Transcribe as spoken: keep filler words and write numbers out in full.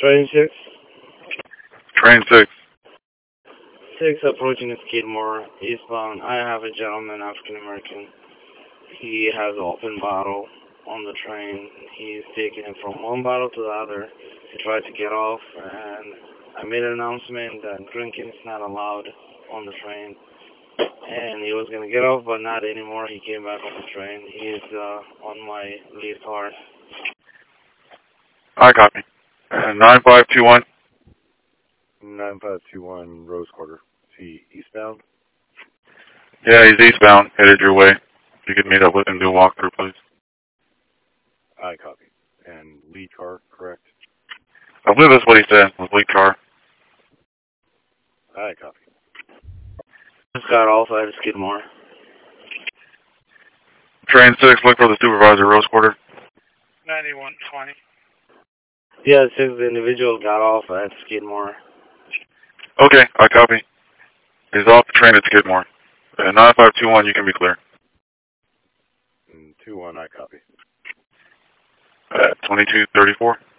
Train six. Train six. Six approaching Skidmore, eastbound. I have a gentleman, African American. He has an open bottle on the train. He's taking it from one bottle to the other. He tried to get off, and I made an announcement that drinking is not allowed on the train. And he was going to get off, but not anymore. He came back on the train. He's uh, on my lead car. I copy. Uh, nine five two one. nine five two one Rose Quarter. Is he eastbound? Yeah, he's eastbound, headed your way. If you could meet up with him, do a walkthrough, please. I copy. And lead car, correct? I believe that's what he said, was lead car. I copy. Just got off at Skidmore. Train six, look for the supervisor, Rose Quarter. ninety-one twenty. Yeah, six, the individual got off at Skidmore. Okay, I copy. He's off the train at Skidmore. Uh, nine five two one, you can be clear. two one, I copy. Uh, twenty-two thirty-four.